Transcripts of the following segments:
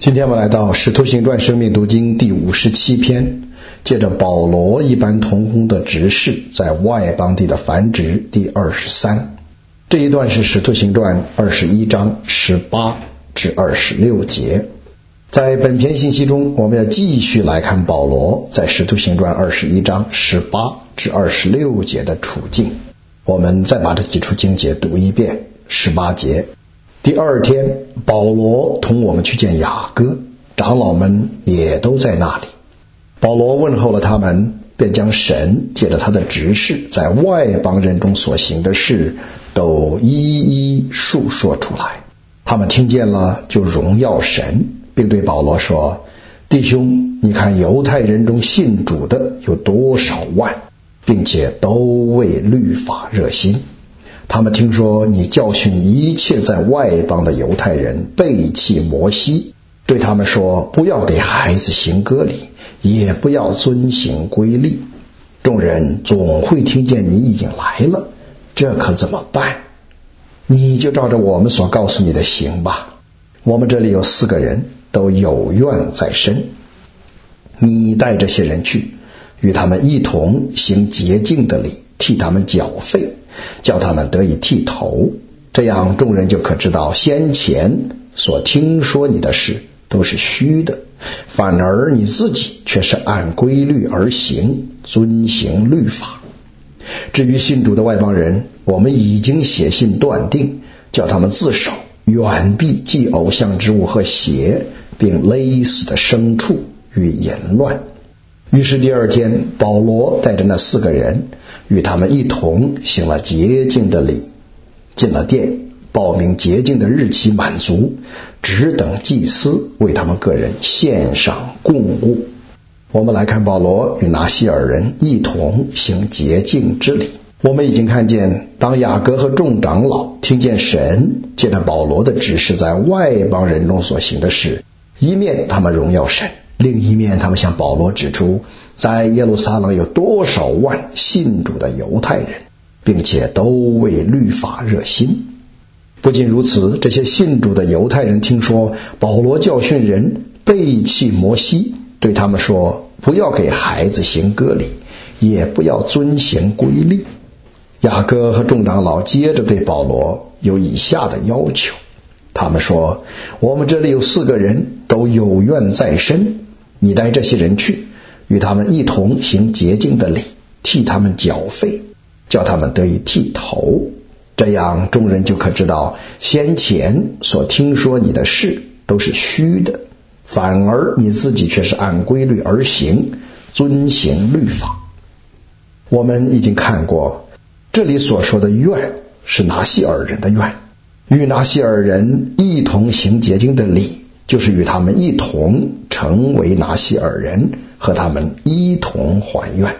今天我们来到《使徒行传》生命读经第57篇，借着保罗一般同工的执事在外邦地的繁殖第23。这一段是《使徒行传》21章18至26节。在本篇信息中，我们要继续来看保罗在《使徒行传》21章18至26节的处境。我们再把这几处经节读一遍。18节，第二天，保罗同我们去见雅各，长老们也都在那里。保罗问候了他们，便将神借着他的执事在外邦人中所行的事都一一述说出来。他们听见了，就荣耀神，并对保罗说：弟兄，你看犹太人中信主的有多少万，并且都为律法热心。他们听说你教训一切在外邦的犹太人背弃摩西，对他们说，不要给孩子行割礼，也不要遵行规律。众人总会听见你已经来了，这可怎么办？你就照着我们所告诉你的行吧。我们这里有4个人，都有怨在身。你带这些人去，与他们一同行洁净的礼，替他们缴费，叫他们得以剃头。这样众人就可知道先前所听说你的事都是虚的，反而你自己却是按规律而行，遵行律法。至于信主的外邦人，我们已经写信断定，叫他们自守，远避祭偶像之物和血，并勒死的牲畜与淫乱。于是第二天，保罗带着那4个人，与他们一同行了洁净的礼，进了殿，报明洁净的日期满足，只等祭司为他们个人献上供物。我们来看保罗与拿西尔人一同行洁净之礼。我们已经看见，当雅各和众长老听见神借着保罗的指示在外邦人中所行的事，一面他们荣耀神，另一面他们向保罗指出在耶路撒冷有多少万信主的犹太人，并且都为律法热心。不仅如此，这些信主的犹太人听说保罗教训人背弃摩西，对他们说，不要给孩子行割礼，也不要遵行规律。雅各和众长老接着对保罗有以下的要求。他们说，我们这里有4个人，都有怨在身，你带这些人去，与他们一同行洁净的礼，替他们缴费，叫他们得以剃头。这样众人就可知道先前所听说你的事都是虚的，反而你自己却是按规律而行，遵行律法。我们已经看过，这里所说的怨是拿西尔人的怨，与拿西尔人一同行洁净的礼，就是与他们一同成为拿西尔人，和他们一同还愿。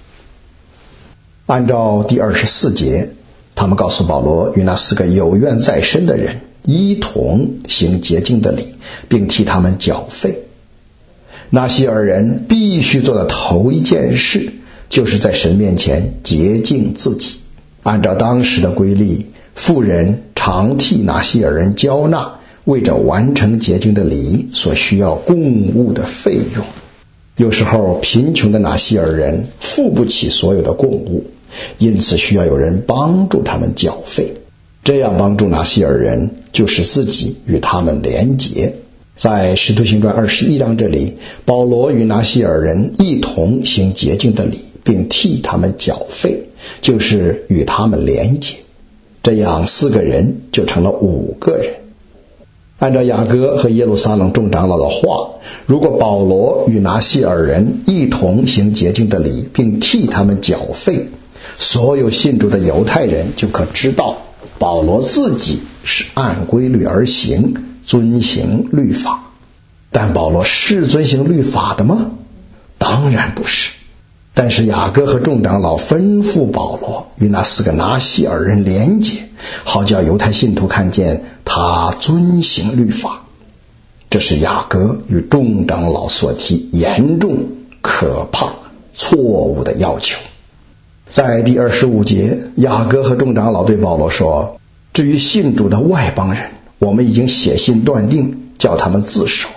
按照第24节，他们告诉保罗与那4个有怨在身的人一同行洁净的礼，并替他们缴费。拿西尔人必须做的头一件事，就是在神面前洁净自己。按照当时的规律，妇人常替拿西尔人交纳为着完成洁净的礼所需要供物的费用。有时候贫穷的拿西尔人付不起所有的供物，因此需要有人帮助他们缴费。这样帮助拿西尔人，就使自己与他们连结。在使徒行传21章这里，保罗与拿西尔人一同行洁净的礼，并替他们缴费，就是与他们连结。这样4个人就成了5个人。按照雅各和耶路撒冷众长老的话，如果保罗与拿西尔人一同行洁净的礼，并替他们缴费，所有信主的犹太人就可知道保罗自己是按规律而行，遵行律法。但保罗是遵行律法的吗？当然不是。但是雅各和众长老吩咐保罗与那4个拿西尔人连结，好叫犹太信徒看见他遵行律法。这是雅各与众长老所提严重、可怕、错误的要求。在第25节，雅各和众长老对保罗说，至于信主的外邦人，我们已经写信断定，叫他们自守，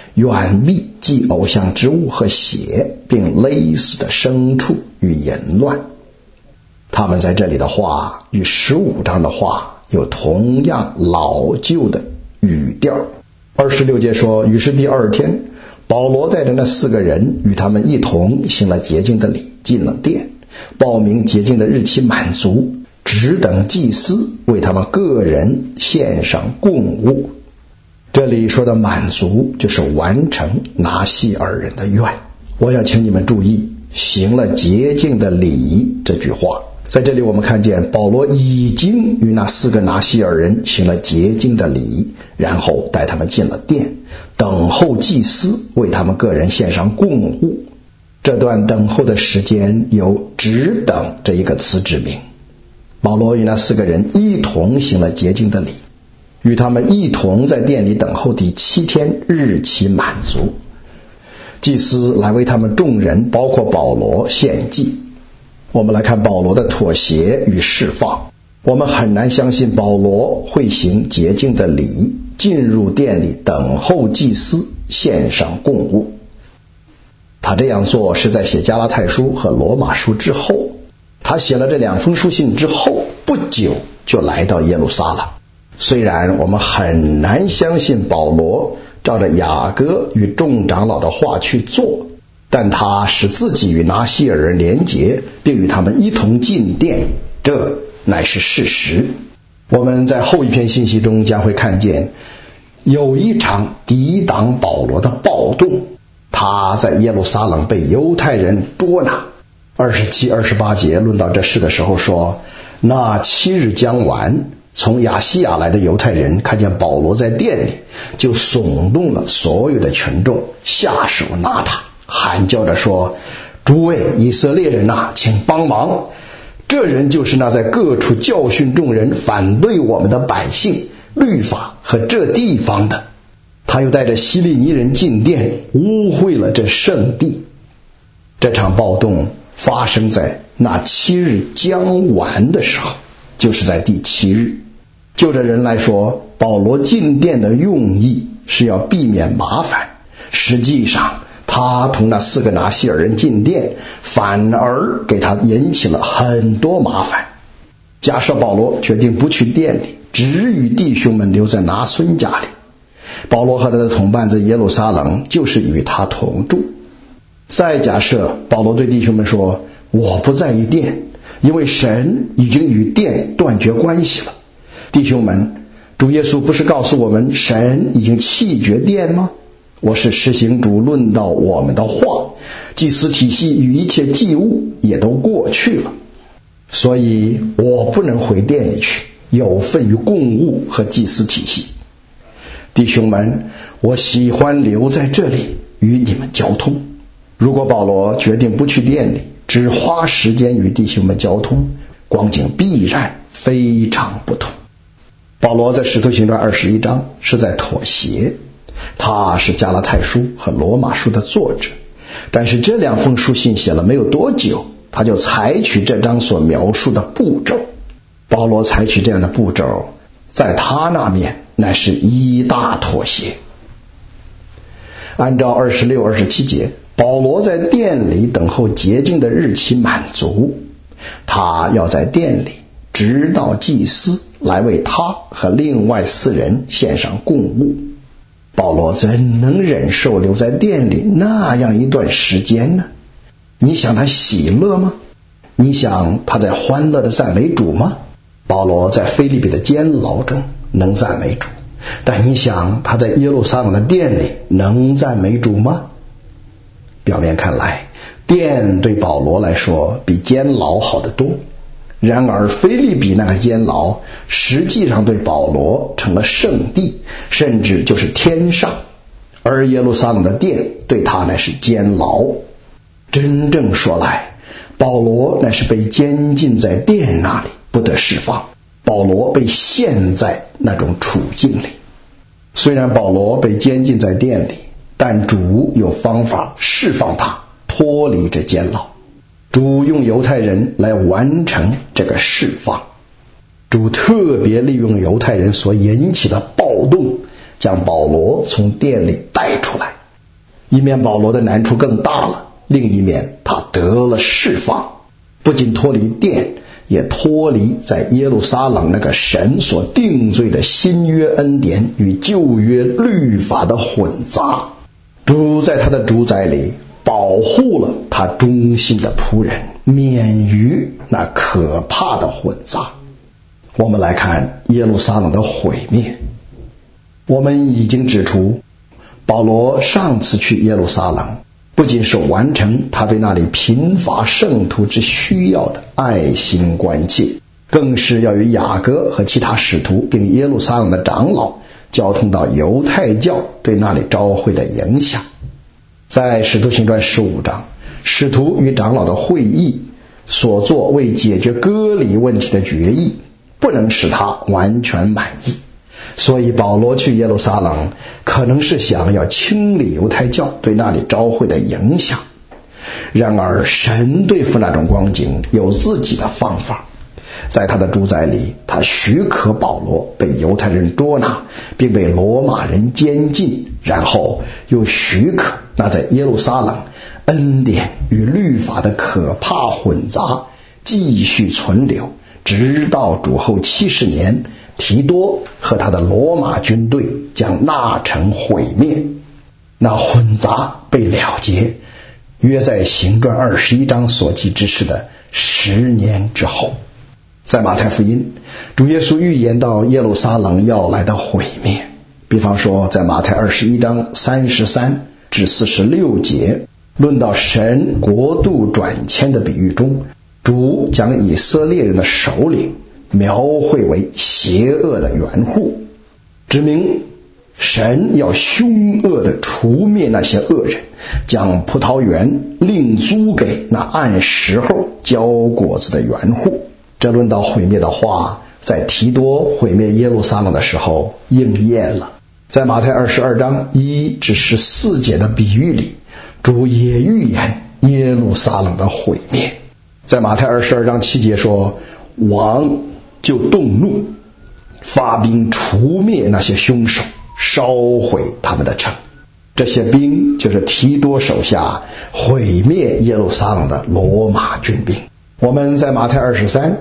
远避祭偶像之物和血，并勒死的牲畜与淫乱。他们在这里的话与15章的话有同样老旧的语调。26节说，于是第二天，保罗带着那4个人与他们一同行了洁净的礼，进了殿，报明洁净的日期满足，只等祭司为他们个人献上供物。这里说的满足就是完成拿细尔人的愿。我要请你们注意行了洁净的礼这句话，在这里我们看见保罗已经与那4个拿细尔人行了洁净的礼，然后带他们进了殿，等候祭司为他们个人献上供物。这段等候的时间由只等这一个词指明。保罗与那4个人一同行了洁净的礼，与他们一同在殿里等候第7天日期满足，祭司来为他们众人包括保罗献祭。我们来看保罗的妥协与释放。我们很难相信保罗会行洁净的礼，进入殿里等候祭司献上供物。他这样做是在写加拉太书和罗马书之后，他写了这2封书信之后不久就来到耶路撒冷。虽然我们很难相信保罗照着雅各与众长老的话去做，但他使自己与拿细尔人联结，并与他们一同进殿，这乃是事实。我们在后一篇信息中将会看见有一场抵挡保罗的暴动，他在耶路撒冷被犹太人捉拿。27、28节论到这事的时候说，那7日将完，从亚细亚来的犹太人看见保罗在殿里，就耸动了所有的群众，下手拿他，喊叫着说，诸位以色列人啊，请帮忙，这人就是那在各处教训众人，反对我们的百姓、律法和这地方的。他又带着希利尼人进殿，污秽了这圣地。这场暴动发生在那7日将完的时候，就是在第7日。就这人来说，保罗进殿的用意是要避免麻烦，实际上他同那4个拿细尔人进殿，反而给他引起了很多麻烦。假设保罗决定不去殿里，只与弟兄们留在拿孙家里，保罗和他的同伴在耶路撒冷就是与他同住。再假设保罗对弟兄们说，我不在意殿，因为神已经与殿断绝关系了。弟兄们，主耶稣不是告诉我们神已经弃绝殿吗？我是施行主论到我们的话，祭司体系与一切祭物也都过去了，所以我不能回殿里去，有份于供物和祭司体系。弟兄们，我喜欢留在这里与你们交通。如果保罗决定不去殿里，只花时间与弟兄们交通，光景必然非常不同。保罗在使徒行传21章是在妥协，他是加拉太书和罗马书的作者，但是这2封书信写了没有多久，他就采取这章所描述的步骤。保罗采取这样的步骤，在他那面乃是一大妥协。按照26、27节，保罗在殿里等候洁净的日期满足，他要在殿里直到祭司来为他和另外4人献上供物。保罗怎能忍受留在殿里那样一段时间呢？你想他喜乐吗？你想他在欢乐的赞美主吗？保罗在腓立比的监牢中能赞美主，但你想他在耶路撒冷的殿里能赞美主吗？表面看来，殿对保罗来说比监牢好得多，然而腓立比那个监牢实际上对保罗成了圣地，甚至就是天上，而耶路撒冷的殿对他乃是监牢。真正说来，保罗乃是被监禁在殿那里，不得释放。保罗被陷在那种处境里。虽然保罗被监禁在殿里，但主有方法释放他，脱离这监牢。主用犹太人来完成这个释放。主特别利用犹太人所引起的暴动，将保罗从殿里带出来， 一面保罗的难处更大了，另一面他得了释放，不仅脱离殿，也脱离在耶路撒冷那个神所定罪的新约恩典与旧约律法的混杂。主在他的主宰里保护了他忠心的仆人，免于那可怕的混杂。我们来看耶路撒冷的毁灭。我们已经指出，保罗上次去耶路撒冷，不仅是完成他对那里贫乏圣徒之需要的爱心关切，更是要与雅各和其他使徒并耶路撒冷的长老交通到犹太教对那里召会的影响。在使徒行传15章，使徒与长老的会议所做为解决割礼问题的决议，不能使他完全满意，所以保罗去耶路撒冷可能是想要清理犹太教对那里召会的影响。然而神对付那种光景有自己的方法，在他的主宰里，他许可保罗被犹太人捉拿，并被罗马人监禁，然后又许可那在耶路撒冷恩典与律法的可怕混杂继续存留，直到主后70年，提多和他的罗马军队将那城毁灭。那混杂被了结，约在行传21章所记之事的10年之后。在马太福音，主耶稣预言到耶路撒冷要来的毁灭，比方说在马太21章33至46节，论到神国度转迁的比喻中，主将以色列人的首领描绘为邪恶的园户，指明神要凶恶地除灭那些恶人，将葡萄园另租给那按时候交果子的园户。这论到毁灭的话，在提多毁灭耶路撒冷的时候应验了。在马太22章1至14节的比喻里，主也预言耶路撒冷的毁灭。在马太22章7节说，王就动怒，发兵除灭那些凶手，烧毁他们的城。这些兵就是提多手下毁灭耶路撒冷的罗马军兵。我们在马太23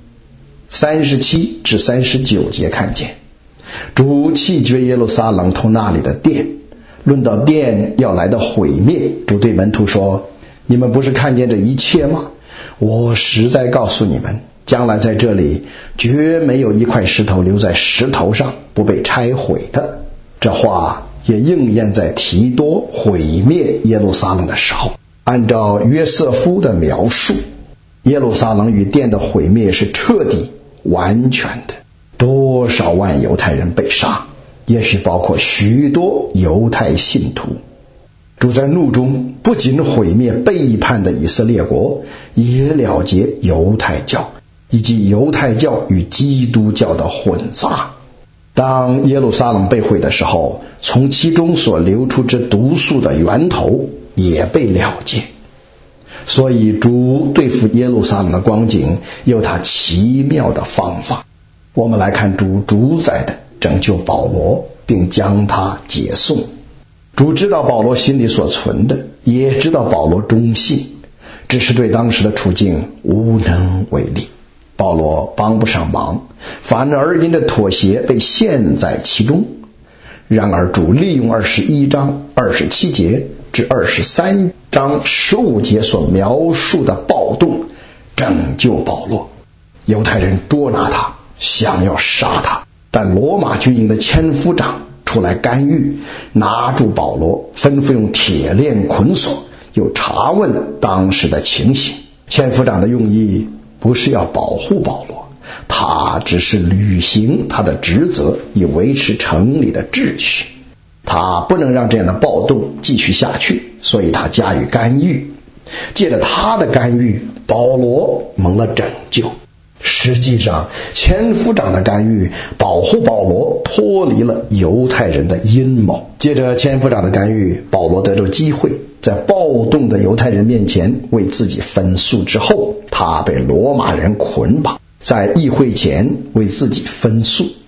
37至39节看见，主弃绝耶路撒冷同那里的殿。论到殿要来的毁灭，主对门徒说，你们不是看见这一切吗？我实在告诉你们，将来在这里绝没有一块石头留在石头上不被拆毁的。这话也应验在提多毁灭耶路撒冷的时候。按照约瑟夫的描述，耶路撒冷与殿的毁灭是彻底完全的，多少万犹太人被杀，也许包括许多犹太信徒。主在怒中不仅毁灭背叛的以色列国，也了结犹太教以及犹太教与基督教的混杂。当耶路撒冷被毁的时候，从其中所流出之毒素的源头也被了结。所以主对付耶路撒冷的光景有他奇妙的方法。我们来看主主宰的拯救保罗，并将他解送。主知道保罗心里所存的，也知道保罗忠信，只是对当时的处境无能为力。保罗帮不上忙，反而因着妥协被陷在其中。然而主利用21章27节至23章15节所描述的暴动拯救保罗。犹太人捉拿他，想要杀他，但罗马军营的千夫长出来干预，拿住保罗，吩咐用铁链捆锁，又查问当时的情形。千夫长的用意不是要保护保罗，他只是履行他的职责，以维持城里的秩序。他不能让这样的暴动继续下去，所以他加以干预。借着他的干预，保罗蒙了拯救。实际上，千夫长的干预保护保罗脱离了犹太人的阴谋。借着千夫长的干预，保罗得到机会，在暴动的犹太人面前为自己分诉之后，他被罗马人捆绑，在议会前为自己分诉。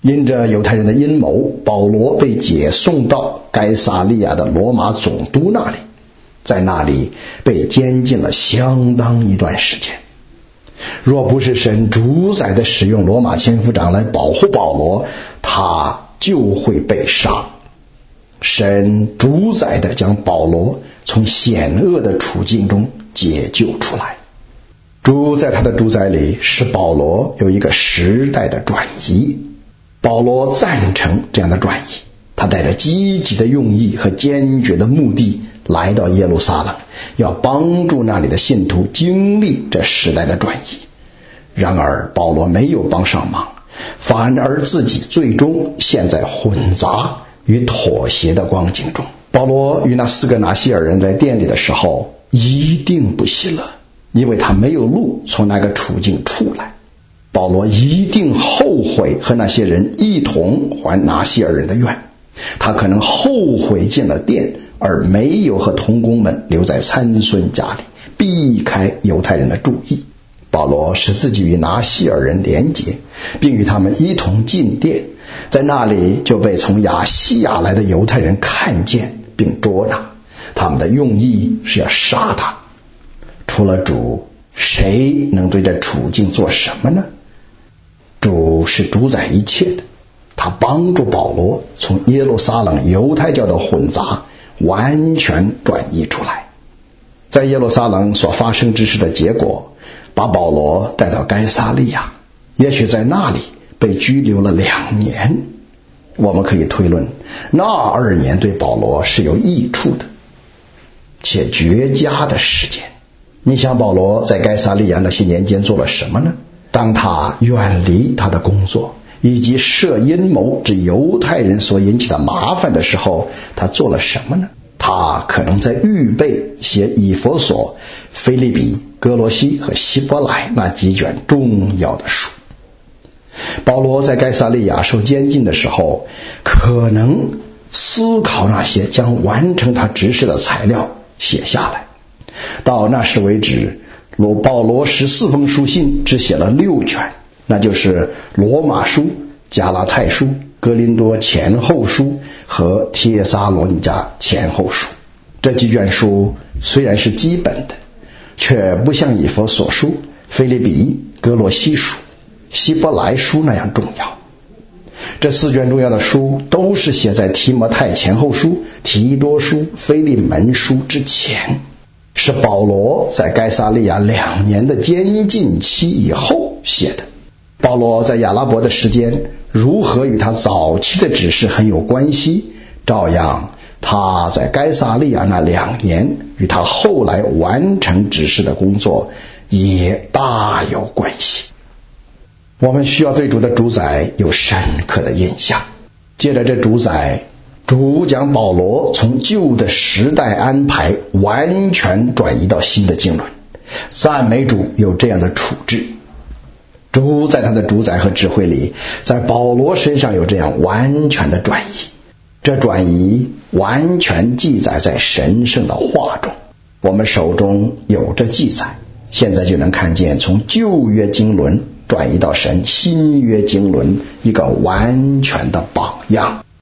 因着犹太人的阴谋，保罗被解送到该撒利亚的罗马总督那里，在那里被监禁了相当一段时间。若不是神主宰的使用罗马千夫长来保护保罗，他就会被杀。神主宰的将保罗从险恶的处境中解救出来。主在他的主宰里使保罗有一个时代的转移。保罗赞成这样的转移，他带着积极的用意和坚决的目的来到耶路撒冷，要帮助那里的信徒经历这时代的转移。然而保罗没有帮上忙，反而自己最终陷在混杂与妥协的光景中。保罗与那4个拿西尔人在店里的时候一定不喜乐，因为他没有路从那个处境出来。保罗一定后悔和那些人一同还拿西尔人的愿，他可能后悔进了殿，而没有和同工们留在参孙家里，避开犹太人的注意。保罗使自己与拿西尔人连结，并与他们一同进殿，在那里就被从亚细亚来的犹太人看见并捉拿，他们的用意是要杀他。除了主，谁能对这处境做什么呢？主是主宰一切的，他帮助保罗从耶路撒冷犹太教的混杂完全转移出来。在耶路撒冷所发生之事的结果，把保罗带到该撒利亚，也许在那里被拘留了2年。我们可以推论，那2年对保罗是有益处的，且绝佳的时间。你想保罗在该撒利亚那些年间做了什么呢？当他远离他的工作以及设阴谋指犹太人所引起的麻烦的时候，他做了什么呢？他可能在预备写以弗所、腓立比、哥罗西和希伯来那几卷重要的书。保罗在该撒利亚受监禁的时候，可能思考那些将完成他指示的材料写下来。到那时为止，保罗14封书信只写了6卷，那就是罗马书、加拉太书、哥林多前后书和帖撒罗尼迦前后书。这几卷书虽然是基本的，却不像以弗所书、腓立比、哥罗西书、希伯来书那样重要。这4卷重要的书都是写在提摩太前后书、提多书、腓利门书之前，是保罗在该撒利亚2年的监禁期以后写的。保罗在亚拉伯的时间如何与他早期的指示很有关系，照样他在该撒利亚那2年与他后来完成指示的工作也大有关系。我们需要对主的主宰有深刻的印象。借着这主宰，主将保罗从旧的时代安排完全转移到新的经纶。赞美主有这样的处置。主在他的主宰和智慧里，在保罗身上有这样完全的转移。这转移完全记载在神圣的话中，我们手中有这记载，现在就能看见从旧约经纶转移到神新约经纶一个完全的榜样。